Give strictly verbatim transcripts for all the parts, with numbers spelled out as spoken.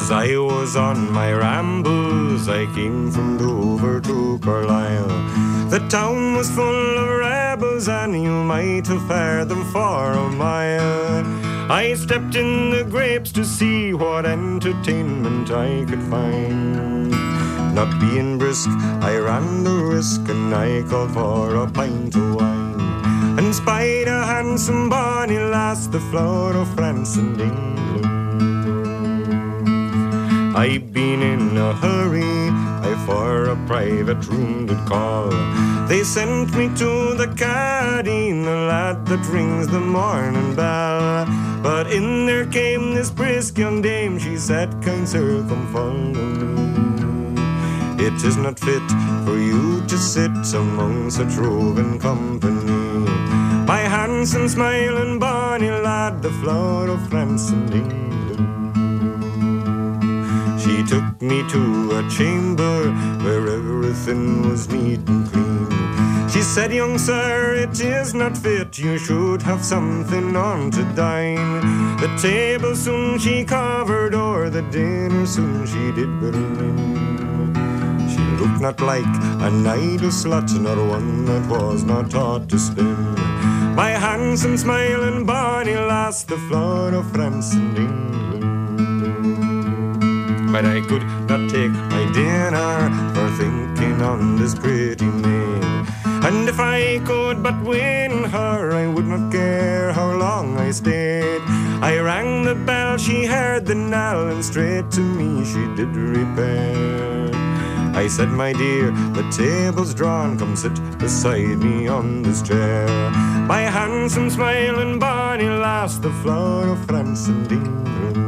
As I was on my rambles, I came from Dover to Carlisle. The town was full of rebels, and you might have fared them for a mile. I stepped in the grapes to see what entertainment I could find. Not being brisk, I ran the risk, and I called for a pint of wine, and spied a handsome bonny lass, the flower of France and England. I been in a hurry, I for a private room did call. They sent me to the Cadine, the lad that rings the morning bell. But in there came this brisk young dame, she said, "Kind sir, come follow me. It is not fit for you to sit among such roving company. My handsome smiling bonny lad, the flower of France and England." She took me to a chamber where everything was neat and clean. She said, "Young sir, it is not fit, you should have something on to dine." The table soon she covered o'er, the dinner soon she did bring in. She looked not like an idle slut, nor one that was not taught to spin. My handsome smiling bonny lass, the flower of France and England. But I could not take my dinner for thinking on this pretty maid. And if I could but win her, I would not care how long I stayed. I rang the bell, she heard the knell, and straight to me she did repair. I said, "My dear, the table's drawn, come sit beside me on this chair." My handsome smiling bonny lass, the flower of France and England.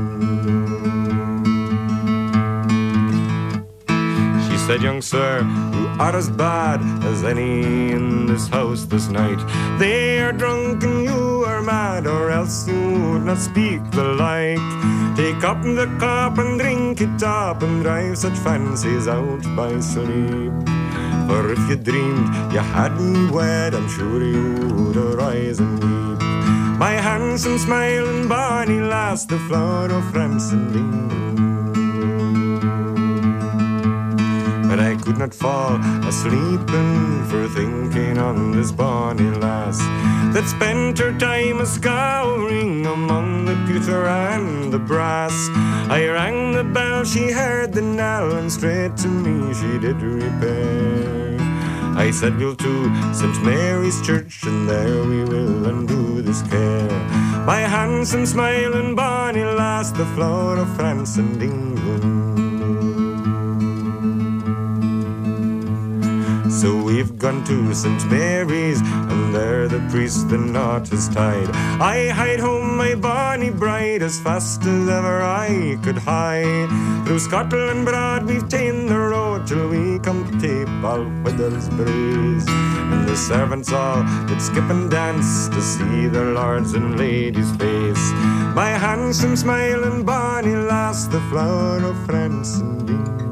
She said, "Young sir, you are as bad as any in this house this night. They are drunk and you are mad, or else you would not speak the like. Take up the cup and drink it up, and drive such fancies out by sleep. For if you dreamed you had me wed, I'm sure you would arise and weep. My handsome smiling bonny lass, the flower of France and England." But I could not fall asleepin' for thinking on this bonny lass that spent her time a scouring among the pewter and the brass. I rang the bell, she heard the knell, and straight to me she did repair. I said, "We'll to Saint Mary's Church, and there we will undo this care." My handsome smiling bonny lass, the flower of France and England. So we've gone to Saint Mary's, and there the priest the knot has tied. I hied home my bonny bride as fast as ever I could hie. Through Scotland broad we've ta'en the road till we come to Tape Weathersburys. And the servants all did skip and dance to see their lords and ladies' face. My handsome smiling bonny lass, the flower of France and England.